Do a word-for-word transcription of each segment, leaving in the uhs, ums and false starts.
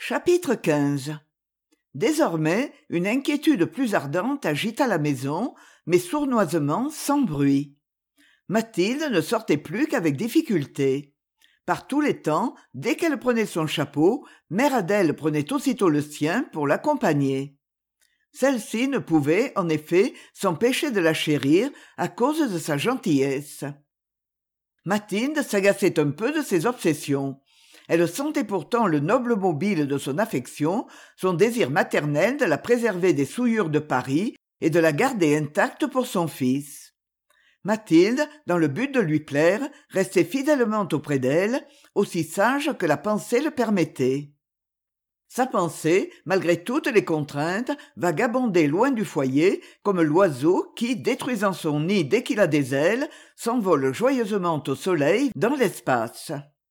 Chapitre quinze. Désormais, une inquiétude plus ardente agita la maison, mais sournoisement, sans bruit. Mathilde ne sortait plus qu'avec difficulté. Par tous les temps, dès qu'elle prenait son chapeau, mère Adèle prenait aussitôt le sien pour l'accompagner. Celle-ci ne pouvait, en effet, s'empêcher de la chérir à cause de sa gentillesse. Mathilde s'agaçait un peu de ses obsessions. Elle sentait pourtant le noble mobile de son affection, son désir maternel de la préserver des souillures de Paris et de la garder intacte pour son fils. Mathilde, dans le but de lui plaire, restait fidèlement auprès d'elle, aussi sage que la pensée le permettait. Sa pensée, malgré toutes les contraintes, vagabondait loin du foyer, comme l'oiseau qui, détruisant son nid dès qu'il a des ailes, s'envole joyeusement au soleil dans l'espace.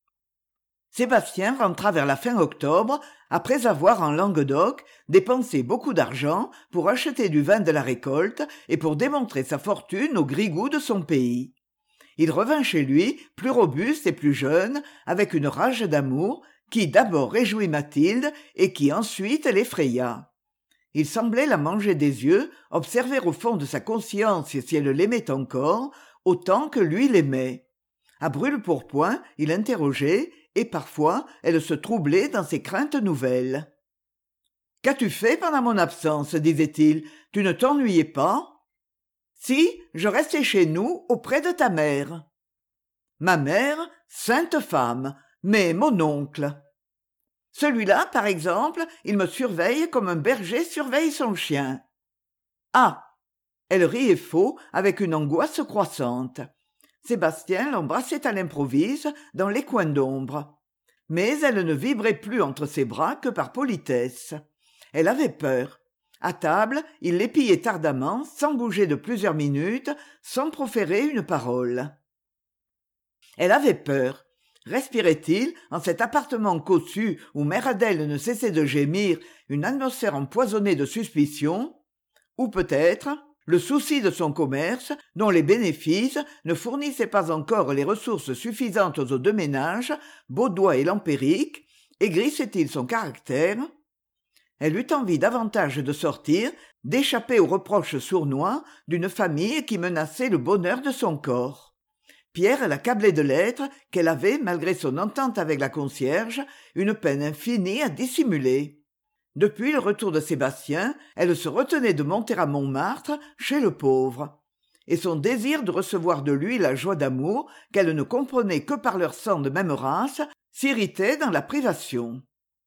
Sébastien rentra vers la fin octobre, après avoir, en Languedoc, dépensé beaucoup d'argent pour acheter du vin de la récolte et pour démontrer sa fortune aux grigous de son pays. Il revint chez lui, plus robuste et plus jeune, avec une rage d'amour qui d'abord réjouit Mathilde et qui ensuite l'effraya. Il semblait la manger des yeux, observer au fond de sa conscience si elle l'aimait encore, autant que lui l'aimait. À brûle-pourpoint, il interrogeait, et parfois elle se troublait dans ses craintes nouvelles. « Qu'as-tu fait pendant mon absence ?» disait-il. « Tu ne t'ennuyais pas ?»« Si, je restais chez nous, auprès de ta mère. »« Ma mère, sainte femme, mais mon oncle. » Celui-là, par exemple, il me surveille comme un berger surveille son chien. »« Ah !» Elle riait faux, avec une angoisse croissante. Sébastien l'embrassait à l'improviste dans les coins d'ombre. Mais elle ne vibrait plus entre ses bras que par politesse. Elle avait peur. À table, il l'épillait ardemment, sans bouger de plusieurs minutes, sans proférer une parole. Elle avait peur. Respirait-il, en cet appartement cossu où mère Adèle ne cessait de gémir, une atmosphère empoisonnée de suspicion? Ou peut-être le souci de son commerce, dont les bénéfices ne fournissaient pas encore les ressources suffisantes aux deux ménages, Baudoin et l'Empérique, aigrissait-il son caractère? Elle eut envie davantage de sortir, d'échapper aux reproches sournois d'une famille qui menaçait le bonheur de son corps. Pierre l'accablait de lettres qu'elle avait, malgré son entente avec la concierge, une peine infinie à dissimuler. Depuis le retour de Sébastien, elle se retenait de monter à Montmartre, chez le pauvre. Et son désir de recevoir de lui la joie d'amour, qu'elle ne comprenait que par leur sang de même race, s'irritait dans la privation.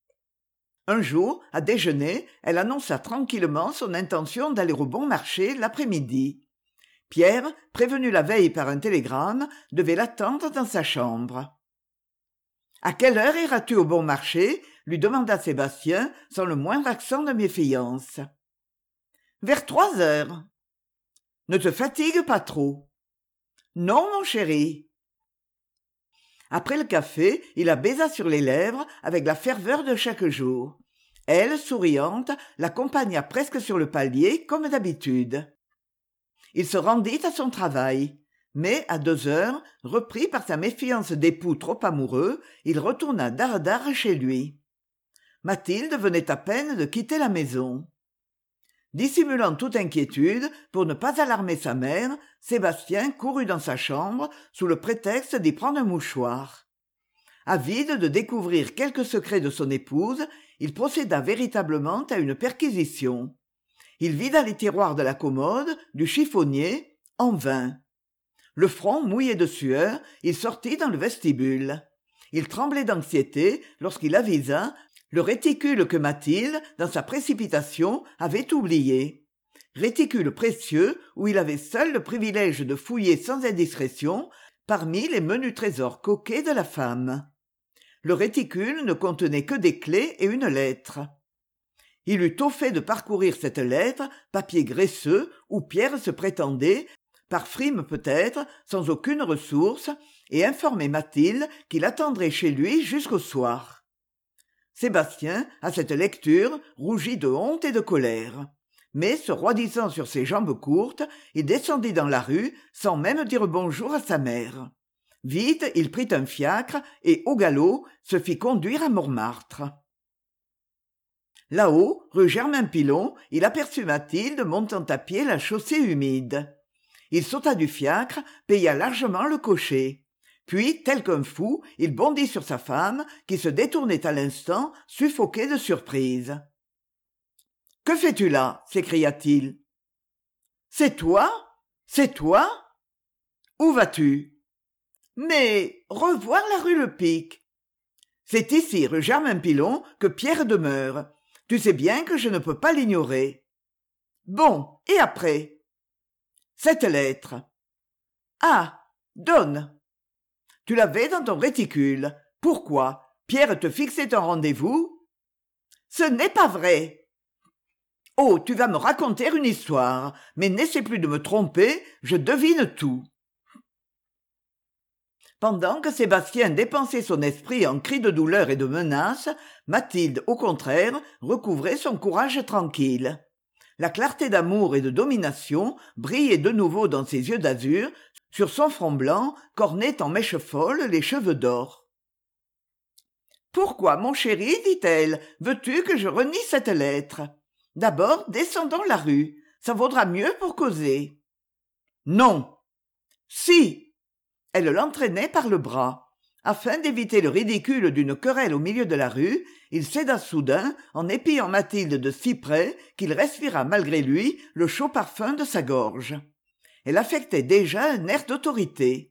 Un jour, à déjeuner, elle annonça tranquillement son intention d'aller au bon marché l'après-midi. Pierre, prévenu la veille par un télégramme, devait l'attendre dans sa chambre. « À quelle heure iras-tu au bon marché ?» lui demanda Sébastien, sans le moindre accent de méfiance. « Vers trois heures. »« Ne te fatigue pas trop. »« Non, mon chéri. » Après le café, il la baisa sur les lèvres avec la ferveur de chaque jour. Elle, souriante, l'accompagna presque sur le palier, comme d'habitude. Il se rendit à son travail. Mais, à deux heures, repris par sa méfiance d'époux trop amoureux, il retourna dare-dare chez lui. Mathilde venait à peine de quitter la maison. Dissimulant toute inquiétude, pour ne pas alarmer sa mère, Sébastien courut dans sa chambre sous le prétexte d'y prendre un mouchoir. Avide de découvrir quelques secrets de son épouse, il procéda véritablement à une perquisition. Il vida les tiroirs de la commode, du chiffonnier, en vain. Le front mouillé de sueur, il sortit dans le vestibule. Il tremblait d'anxiété lorsqu'il avisa le réticule que Mathilde, dans sa précipitation, avait oublié. Réticule précieux où il avait seul le privilège de fouiller sans indiscrétion parmi les menus trésors coquets de la femme. Le réticule ne contenait que des clés et une lettre. Il eût tôt fait de parcourir cette lettre, papier graisseux, où Pierre se prétendait, par frime peut-être, sans aucune ressource, et informer Mathilde qu'il attendrait chez lui jusqu'au soir. Sébastien, à cette lecture, rougit de honte et de colère. Mais, se roidissant sur ses jambes courtes, il descendit dans la rue, sans même dire bonjour à sa mère. Vite, il prit un fiacre et, au galop, se fit conduire à Montmartre. Là-haut, rue Germain-Pilon, il aperçut Mathilde montant à pied la chaussée humide. Il sauta du fiacre, paya largement le cocher. Puis, tel qu'un fou, il bondit sur sa femme, qui se détournait à l'instant, suffoquée de surprise. « Que fais-tu là » s'écria-t-il. « C'est toi ? C'est toi ? Où vas-tu ? » « Mais revoir la rue Le Pic. C'est ici, rue Germain-Pilon, que Pierre demeure. Tu sais bien que je ne peux pas l'ignorer. Bon, et après ? Cette lettre. Ah, donne. Tu l'avais dans ton réticule. Pourquoi ? Pierre te fixait un rendez-vous ? Ce n'est pas vrai. Oh, tu vas me raconter une histoire, mais n'essaie plus de me tromper, je devine tout. Pendant que Sébastien dépensait son esprit en cris de douleur et de menaces, Mathilde, au contraire, recouvrait son courage tranquille. La clarté d'amour et de domination brillait de nouveau dans ses yeux d'azur, sur son front blanc qu'ornaient en mèches folles les cheveux d'or. « Pourquoi, mon chéri, dit-elle, veux-tu que je renie cette lettre ? D'abord, descendons la rue, ça vaudra mieux pour causer. »« Non. »« Si. » Elle l'entraînait par le bras. Afin d'éviter le ridicule d'une querelle au milieu de la rue, il céda soudain en épiant Mathilde de si près qu'il respira malgré lui le chaud parfum de sa gorge. Elle affectait déjà un air d'autorité.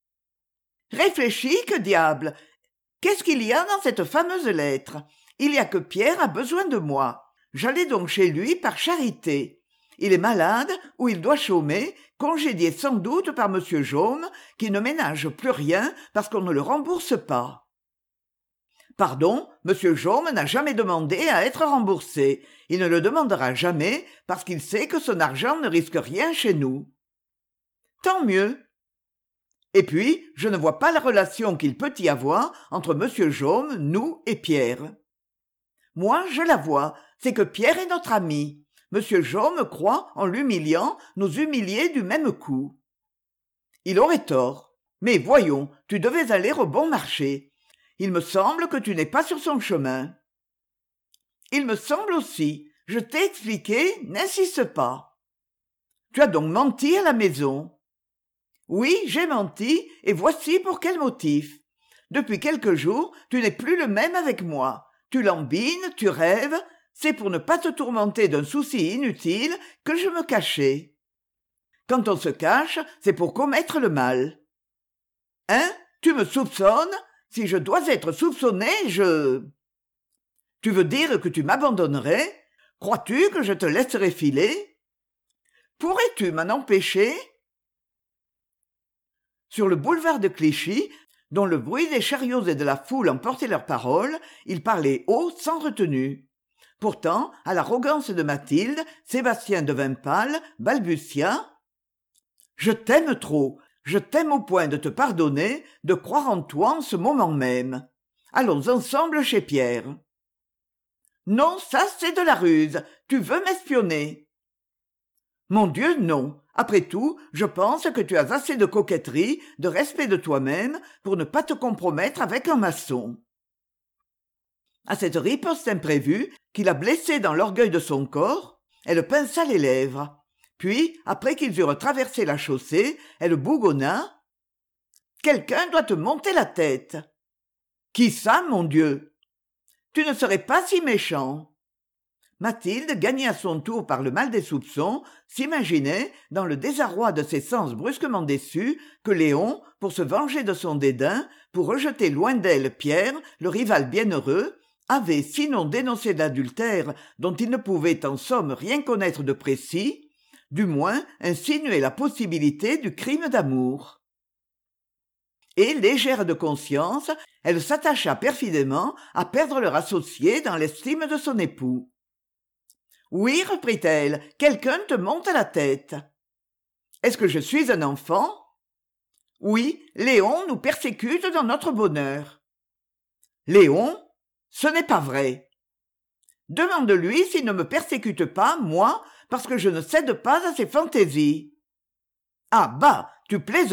« Réfléchis, que diable ! Qu'est-ce qu'il y a dans cette fameuse lettre ? Il y a que Pierre a besoin de moi. J'allais donc chez lui par charité. Il est malade ou il doit chômer, congédié sans doute par M. Jaume, qui ne ménage plus rien parce qu'on ne le rembourse pas. Pardon, M. Jaume n'a jamais demandé à être remboursé. Il ne le demandera jamais parce qu'il sait que son argent ne risque rien chez nous. Tant mieux. Et puis, je ne vois pas la relation qu'il peut y avoir entre M. Jaume, nous et Pierre. Moi, je la vois, c'est que Pierre est notre ami. Monsieur Jaume croit, en l'humiliant, nous humilier du même coup. Il aurait tort. Mais voyons, tu devais aller au bon marché. Il me semble que tu n'es pas sur son chemin. Il me semble aussi. Je t'ai expliqué, n'insiste pas. Tu as donc menti à la maison. Oui, j'ai menti, et voici pour quel motif. Depuis quelques jours, tu n'es plus le même avec moi. Tu lambines, tu rêves. C'est pour ne pas te tourmenter d'un souci inutile que je me cachais. Quand on se cache, c'est pour commettre le mal. Hein ? Tu me soupçonnes ? Si je dois être soupçonné, je... Tu veux dire que tu m'abandonnerais ? Crois-tu que je te laisserai filer ? Pourrais-tu m'en empêcher ? Sur le boulevard de Clichy, dont le bruit des chariots et de la foule emportait leurs paroles, il parlait haut sans retenue. Pourtant, à l'arrogance de Mathilde, Sébastien devint pâle, balbutia. « Je t'aime trop, je t'aime au point de te pardonner, de croire en toi en ce moment même. Allons ensemble chez Pierre. »« Non, ça c'est de la ruse, tu veux m'espionner. »« Mon Dieu, non. Après tout, je pense que tu as assez de coquetterie, de respect de toi-même, pour ne pas te compromettre avec un maçon. » À cette riposte imprévue, qui la blessait dans l'orgueil de son corps, elle pinça les lèvres. Puis, après qu'ils eurent traversé la chaussée, elle bougonna. « Quelqu'un doit te monter la tête. »« Qui ça, mon Dieu ? » ?»« Tu ne serais pas si méchant. » Mathilde, gagnée à son tour par le mal des soupçons, s'imaginait, dans le désarroi de ses sens brusquement déçus, que Léon, pour se venger de son dédain, pour rejeter loin d'elle Pierre, le rival bienheureux, avait sinon dénoncé l'adultère dont il ne pouvait en somme rien connaître de précis, du moins insinué la possibilité du crime d'amour. Et, légère de conscience, elle s'attacha perfidement à perdre leur associé dans l'estime de son époux. « Oui, reprit-elle, quelqu'un te monte à la tête. »« Est-ce que je suis un enfant ? » ?»« Oui, Léon nous persécute dans notre bonheur. »« Léon ? Ce n'est pas vrai. Demande-lui s'il ne me persécute pas, moi, parce que je ne cède pas à ses fantaisies. »« Ah bah, tu plaisantes. »«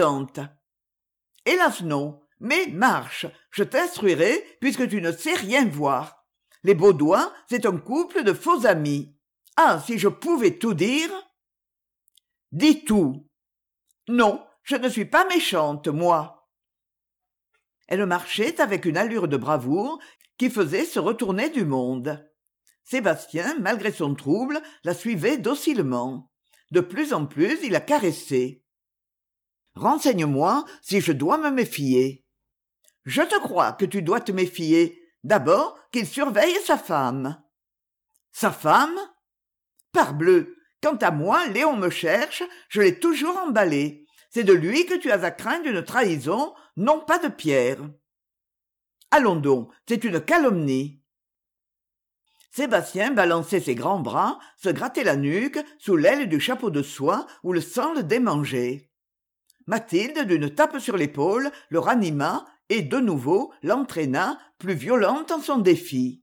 Hélas non, mais marche, je t'instruirai puisque tu ne sais rien voir. Les Baudoin, c'est un couple de faux amis. Ah, si je pouvais tout dire. Dis tout. Non, je ne suis pas méchante, moi. Elle marchait avec une allure de bravoure qui faisait se retourner du monde. Sébastien, malgré son trouble, la suivait docilement. De plus en plus, il la caressait. « Renseigne-moi si je dois me méfier. »« Je te crois que tu dois te méfier. D'abord, qu'il surveille sa femme. »« Sa femme ? Parbleu, quant à moi, Léon me cherche, je l'ai toujours emballé. C'est de lui que tu as à craindre une trahison, non pas de Pierre. »« Allons donc, c'est une calomnie. » Sébastien balançait ses grands bras, se grattait la nuque, sous l'aile du chapeau de soie où le sang le démangeait. Mathilde, d'une tape sur l'épaule, le ranima et, de nouveau, l'entraîna, plus violente en son défi.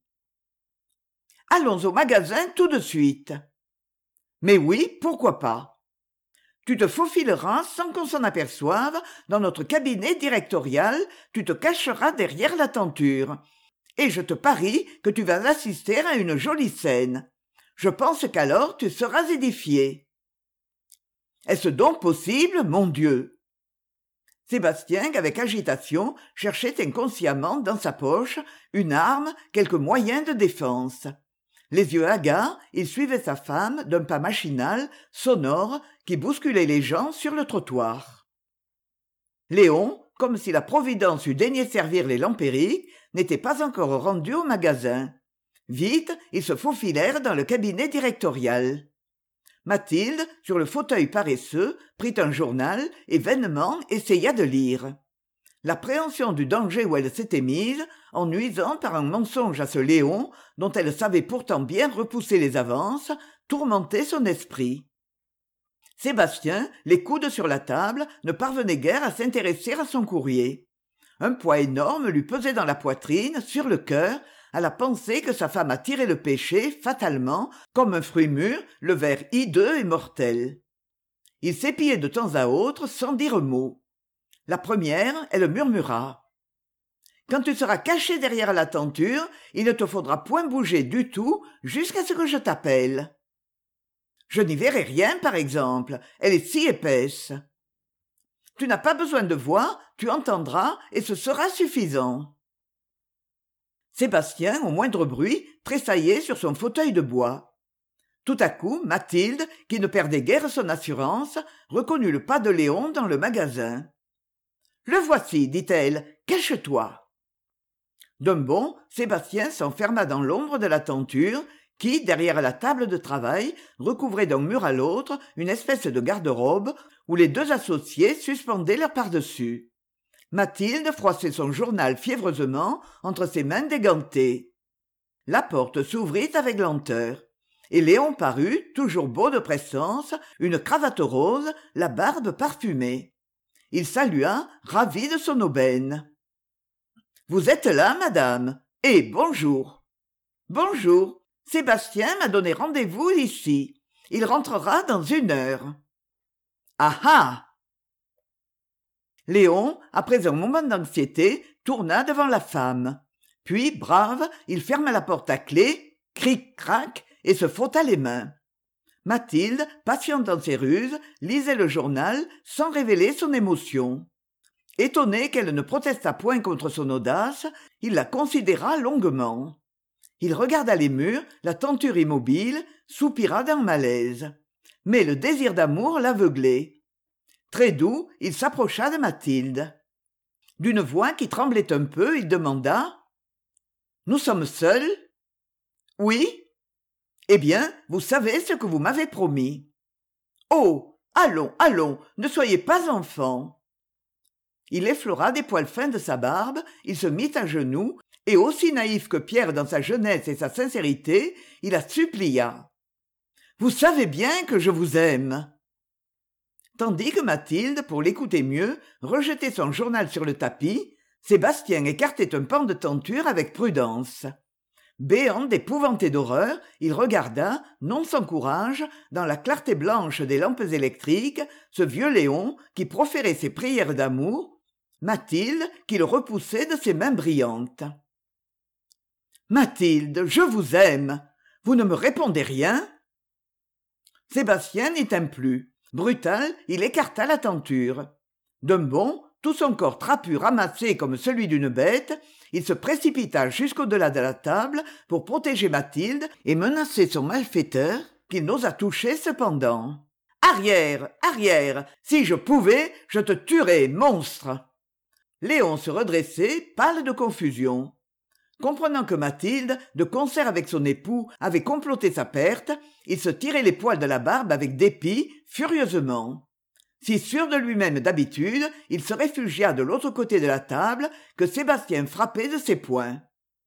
« Allons au magasin tout de suite. »« Mais oui, pourquoi pas. Tu te faufileras sans qu'on s'en aperçoive dans notre cabinet directorial, tu te cacheras derrière la tenture. Et je te parie que tu vas assister à une jolie scène. Je pense qu'alors tu seras édifié. » Est-ce donc possible, mon Dieu ? Sébastien, avec agitation, cherchait inconsciemment dans sa poche une arme, quelque moyen de défense. Les yeux hagards, il suivait sa femme d'un pas machinal, sonore, qui bousculait les gens sur le trottoir. Léon, comme si la Providence eût daigné servir les lampériques, n'était pas encore rendu au magasin. Vite, ils se faufilèrent dans le cabinet directorial. Mathilde, sur le fauteuil paresseux, prit un journal et vainement essaya de lire. L'appréhension du danger où elle s'était mise, en nuisant par un mensonge à ce Léon, dont elle savait pourtant bien repousser les avances, tourmentait son esprit. Sébastien, les coudes sur la table, ne parvenait guère à s'intéresser à son courrier. Un poids énorme lui pesait dans la poitrine, sur le cœur, à la pensée que sa femme attirait le péché, fatalement, comme un fruit mûr, le ver hideux et mortel. Il s'épiait de temps à autre, sans dire mot. La première, elle murmura. « Quand tu seras caché derrière la tenture, il ne te faudra point bouger du tout jusqu'à ce que je t'appelle. » « Je n'y verrai rien, par exemple, elle est si épaisse. »« Tu n'as pas besoin de voix, tu entendras et ce sera suffisant. » Sébastien, au moindre bruit, tressaillait sur son fauteuil de bois. Tout à coup, Mathilde, qui ne perdait guère son assurance, reconnut le pas de Léon dans le magasin. « Le voici, dit-elle, cache-toi. » D'un bond, Sébastien s'enferma dans l'ombre de la tenture, qui, derrière la table de travail, recouvrait d'un mur à l'autre une espèce de garde-robe où les deux associés suspendaient leur pardessus. Mathilde froissait son journal fiévreusement entre ses mains dégantées. La porte s'ouvrit avec lenteur, et Léon parut, toujours beau de présence, une cravate rose, la barbe parfumée. Il salua, ravi de son aubaine. « Vous êtes là, madame ? Et bonjour. »« Bonjour. Sébastien m'a donné rendez-vous ici. Il rentrera dans une heure. »« Ah ah !» Léon, après un moment d'anxiété, tourna devant la femme. Puis, brave, il ferma la porte à clé, cric-crac, et se frotta les mains. Mathilde, patiente dans ses ruses, lisait le journal sans révéler son émotion. Étonné qu'elle ne protestât point contre son audace, il la considéra longuement. Il regarda les murs, la tenture immobile, soupira d'un malaise. Mais le désir d'amour l'aveuglait. Très doux, il s'approcha de Mathilde. D'une voix qui tremblait un peu, il demanda « Nous sommes seuls ?»« Oui. »« Eh bien, vous savez ce que vous m'avez promis. »« Oh, allons, allons, ne soyez pas enfant. » Il effleura des poils fins de sa barbe, il se mit à genoux, et aussi naïf que Pierre dans sa jeunesse et sa sincérité, il la supplia. « Vous savez bien que je vous aime. » Tandis que Mathilde, pour l'écouter mieux, rejetait son journal sur le tapis, Sébastien écartait un pan de tenture avec prudence. Béant d'épouvante et d'horreur, il regarda, non sans courage, dans la clarté blanche des lampes électriques, ce vieux Léon qui proférait ses prières d'amour, Mathilde qui le repoussait de ses mains brillantes. Mathilde, je vous aime. Vous ne me répondez rien? Sébastien n'y tint plus. Brutal, il écarta la tenture. D'un bond, tout son corps trapu ramassé comme celui d'une bête, il se précipita jusqu'au-delà de la table pour protéger Mathilde et menacer son malfaiteur, qu'il n'osa toucher cependant. « Arrière, arrière, si je pouvais, je te tuerais, monstre !» Léon se redressait, pâle de confusion. Comprenant que Mathilde, de concert avec son époux, avait comploté sa perte, il se tirait les poils de la barbe avec dépit, furieusement. Si sûr de lui-même d'habitude, il se réfugia de l'autre côté de la table que Sébastien frappait de ses poings.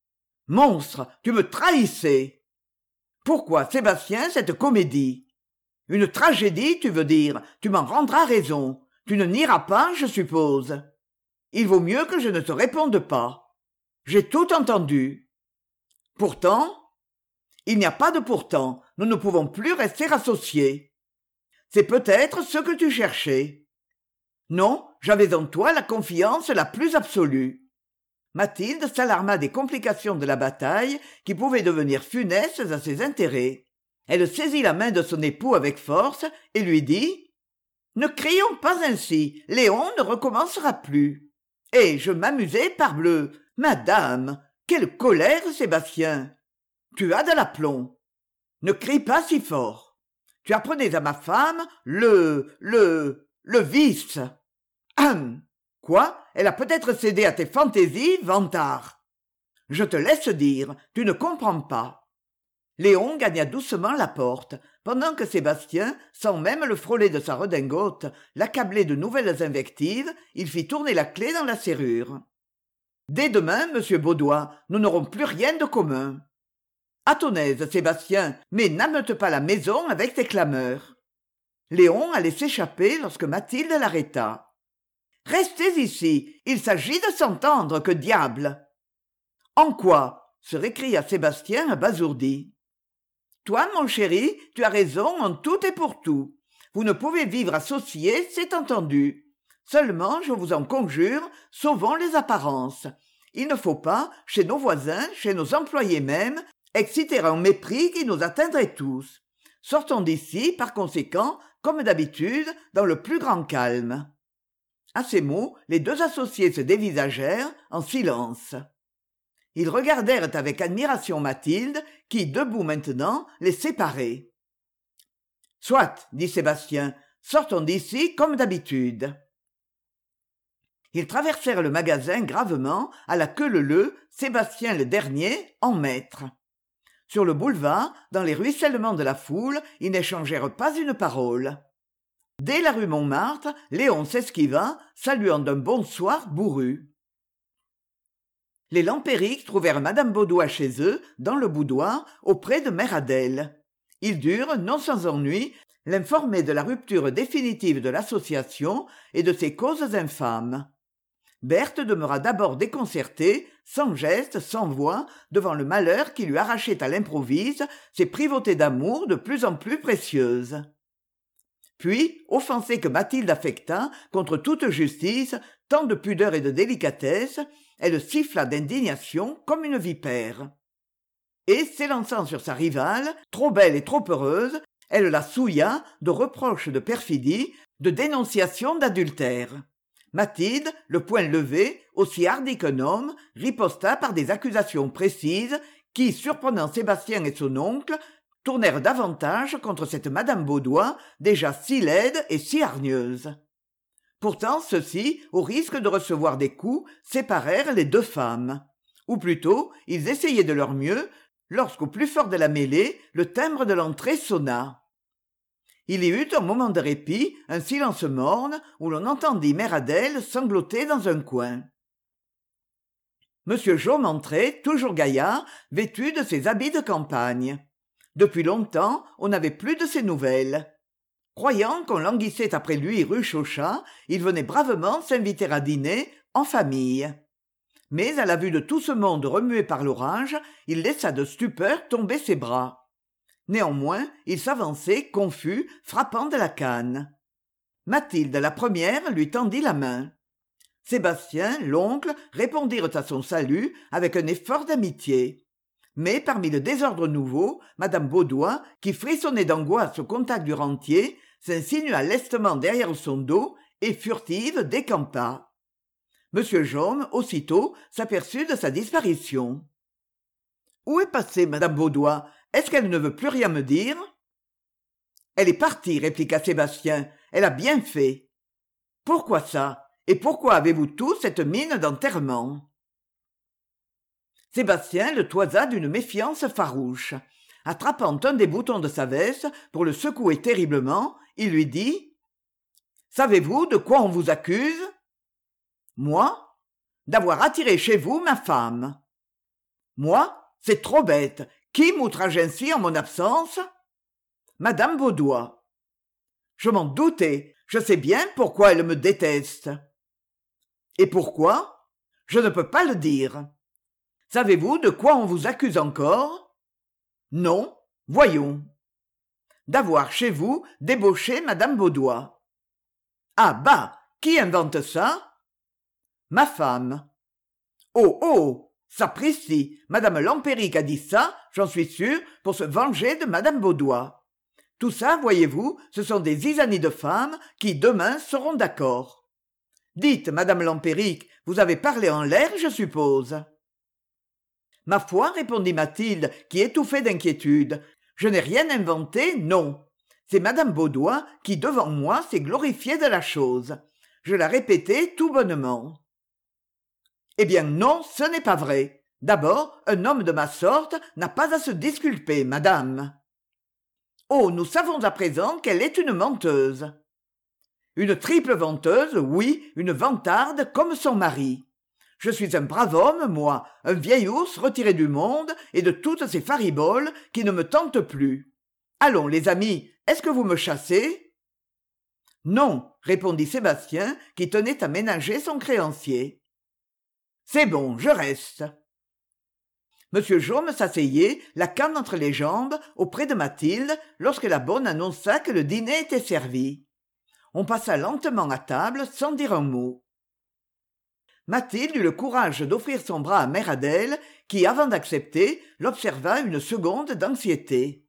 « Monstre, tu me trahissais !»« Pourquoi, Sébastien, cette comédie ?»« Une tragédie, tu veux dire, tu m'en rendras raison. Tu ne nieras pas, je suppose. Il vaut mieux que je ne te réponde pas. J'ai tout entendu. Pourtant, il n'y a pas de pourtant, nous ne pouvons plus rester associés. C'est peut-être ce que tu cherchais. Non, j'avais en toi la confiance la plus absolue. » Mathilde s'alarma des complications de la bataille qui pouvaient devenir funestes à ses intérêts. Elle saisit la main de son époux avec force et lui dit « Ne crions pas ainsi, Léon ne recommencera plus. Et je m'amusais, parbleu. Madame, quelle colère, Sébastien! Tu as de l'aplomb. Ne crie pas si fort. Tu apprenais à ma femme le, le, le vice. Hum! Quoi? Elle a peut-être cédé à tes fantaisies, vantard. Je te laisse dire, tu ne comprends pas. » Léon gagna doucement la porte, pendant que Sébastien, sans même le frôler de sa redingote, l'accablait de nouvelles invectives, il fit tourner la clef dans la serrure. « Dès demain, monsieur Baudoin, nous n'aurons plus rien de commun. »« À ton aise, Sébastien, mais n'ameute pas la maison avec tes clameurs. » Léon allait s'échapper lorsque Mathilde l'arrêta. « Restez ici, il s'agit de s'entendre, que diable !»« En quoi ?» se récria Sébastien abasourdi. « Toi, mon chéri, tu as raison en tout et pour tout. Vous ne pouvez vivre associés, c'est entendu. Seulement, je vous en conjure, sauvons les apparences. Il ne faut pas, chez nos voisins, chez nos employés même, exciter un mépris qui nous atteindrait tous. Sortons d'ici, par conséquent, comme d'habitude, dans le plus grand calme. » À ces mots, les deux associés se dévisagèrent, en silence. Ils regardèrent avec admiration Mathilde, qui, debout maintenant, les séparait. « Soit, dit Sébastien, sortons d'ici comme d'habitude. » Ils traversèrent le magasin gravement, à la queue leu-leu, Sébastien le dernier, en maître. Sur le boulevard, dans les ruissellements de la foule, ils n'échangèrent pas une parole. Dès la rue Montmartre, Léon s'esquiva, saluant d'un bonsoir bourru. Les Lampérique trouvèrent madame Baudoin chez eux, dans le boudoir, auprès de mère Adèle. Ils durent, non sans ennui, l'informer de la rupture définitive de l'association et de ses causes infâmes. Berthe demeura d'abord déconcertée, sans geste, sans voix, devant le malheur qui lui arrachait à l'improviste ces privautés d'amour de plus en plus précieuses. Puis, offensée que Mathilde affecta, contre toute justice, tant de pudeur et de délicatesse, elle siffla d'indignation comme une vipère. Et, s'élançant sur sa rivale, trop belle et trop heureuse, elle la souilla de reproches de perfidie, de dénonciations d'adultère. Mathilde, le poing levé, aussi hardie qu'un homme, riposta par des accusations précises qui, surprenant Sébastien et son oncle, tournèrent davantage contre cette madame Baudoin, déjà si laide et si hargneuse. Pourtant, ceux-ci, au risque de recevoir des coups, séparèrent les deux femmes. Ou plutôt, ils essayaient de leur mieux, lorsqu'au plus fort de la mêlée, le timbre de l'entrée sonna. Il y eut un moment de répit, un silence morne, où l'on entendit mère Adèle sangloter dans un coin. Monsieur Jaume entrait, toujours gaillard, vêtu de ses habits de campagne. Depuis longtemps, on n'avait plus de ses nouvelles. Croyant qu'on languissait après lui rue Chauchat, il venait bravement s'inviter à dîner, en famille. Mais à la vue de tout ce monde remué par l'orage, il laissa de stupeur tomber ses bras. Néanmoins, il s'avançait, confus, frappant de la canne. Mathilde, la première, lui tendit la main. Sébastien, l'oncle, répondirent à son salut avec un effort d'amitié. mais parmi le désordre nouveau, madame Baudoin, qui frissonnait d'angoisse au contact du rentier, s'insinua lestement derrière son dos et furtive décampa. Monsieur Jaume, aussitôt, s'aperçut de sa disparition. « Où est passée madame Baudoin? Est-ce qu'elle ne veut plus rien me dire ?»« Elle est partie, répliqua Sébastien. Elle a bien fait. »« Pourquoi ça? Et pourquoi avez-vous tous cette mine d'enterrement ?» Sébastien le toisa d'une méfiance farouche. Attrapant un des boutons de sa veste pour le secouer terriblement, il lui dit « Savez-vous de quoi on vous accuse ?»« Moi ? D'avoir attiré chez vous ma femme. »« Moi ? C'est trop bête. Qui m'outrage ainsi en mon absence ?»« Madame Baudoin. »« Je m'en doutais. Je sais bien pourquoi elle me déteste. »« Et pourquoi ? Je ne peux pas le dire. » Savez-vous de quoi on vous accuse encore ? Non. Voyons. D'avoir chez vous débauché madame Baudoin. Ah bah, qui invente ça ? Ma femme. Oh oh, sapristi, madame Lampérique a dit ça, j'en suis sûr, pour se venger de madame Baudoin. Tout ça, voyez-vous, ce sont des zizanies de femmes qui, demain, seront d'accord. Dites, madame Lampérique, vous avez parlé en l'air, je suppose. Ma foi, répondit Mathilde, qui étouffait d'inquiétude, je n'ai rien inventé, non. C'est madame Baudoin qui, devant moi, s'est glorifiée de la chose. Je la répétais tout bonnement. Eh bien non, ce n'est pas vrai. D'abord, un homme de ma sorte n'a pas à se disculper, madame. Oh, nous savons à présent qu'elle est une menteuse. Une triple venteuse, oui, une vantarde comme son mari. Je suis un brave homme, moi, un vieil ours retiré du monde et de toutes ces fariboles qui ne me tentent plus. Allons, les amis, est-ce que vous me chassez ? Non, répondit Sébastien, qui tenait à ménager son créancier. C'est bon, je reste. Monsieur Jaume s'asseyait, la canne entre les jambes, auprès de Mathilde, lorsque la bonne annonça que le dîner était servi. On passa lentement à table sans dire un mot. Mathilde eut le courage d'offrir son bras à mère Adèle, qui, avant d'accepter, l'observa une seconde d'anxiété.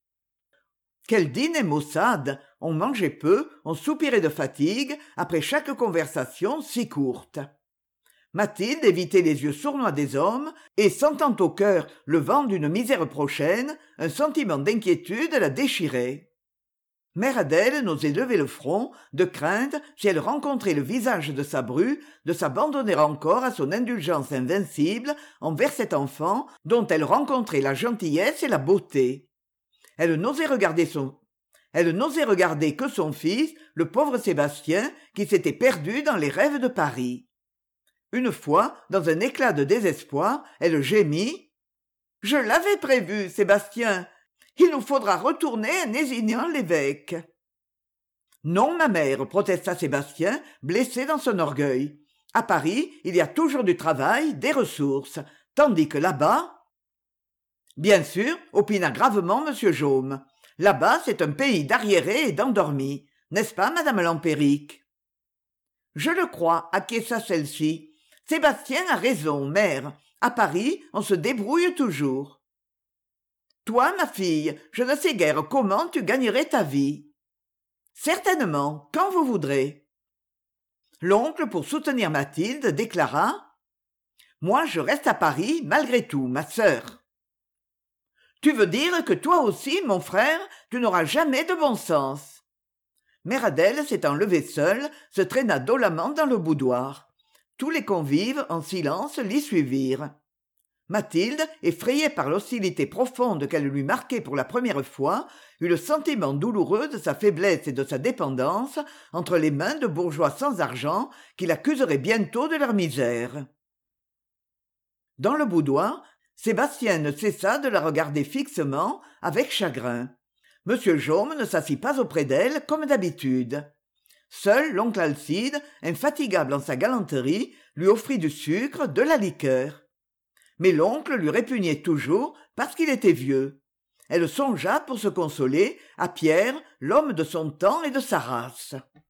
Quel dîner maussade! On mangeait peu, on soupirait de fatigue, après chaque conversation si courte. Mathilde évitait les yeux sournois des hommes, et, sentant au cœur le vent d'une misère prochaine, un sentiment d'inquiétude la déchirait. Mère Adèle n'osait lever le front, de crainte, si elle rencontrait le visage de sa bru, de s'abandonner encore à son indulgence invincible envers cet enfant dont elle rencontrait la gentillesse et la beauté. Elle n'osait regarder son... Elle n'osait regarder que son fils, le pauvre Sébastien, qui s'était perdu dans les rêves de Paris. Une fois, dans un éclat de désespoir, elle gémit. « Je l'avais prévu, Sébastien. Il nous faudra retourner à Nézignan-l'Évêque. »« Non, ma mère, protesta Sébastien, blessé dans son orgueil. À Paris, il y a toujours du travail, des ressources, tandis que là-bas... » Bien sûr, opina gravement monsieur Jaume. Là-bas, c'est un pays d'arriérés et d'endormis. N'est-ce pas, madame Lampérique ? Je le crois, acquiesça celle-ci. Sébastien a raison, mère. À Paris, on se débrouille toujours. Toi, ma fille, je ne sais guère comment tu gagnerais ta vie. Certainement, quand vous voudrez. L'oncle, pour soutenir Mathilde, déclara « Moi, je reste à Paris, malgré tout, ma sœur. » Tu veux dire que toi aussi, mon frère, tu n'auras jamais de bon sens. Mère Adèle, s'étant levée seule, se traîna dolemment dans le boudoir. Tous les convives, en silence, l'y suivirent. Mathilde, effrayée par l'hostilité profonde qu'elle lui marquait pour la première fois, eut le sentiment douloureux de sa faiblesse et de sa dépendance entre les mains de bourgeois sans argent qui l'accuseraient bientôt de leur misère. Dans le boudoir, Sébastien ne cessa de la regarder fixement, avec chagrin. Monsieur Jaume ne s'assit pas auprès d'elle comme d'habitude. Seul l'oncle Alcide, infatigable en sa galanterie, lui offrit du sucre, de la liqueur. Mais l'oncle lui répugnait toujours parce qu'il était vieux. Elle songea, pour se consoler, à Pierre, l'homme de son temps et de sa race.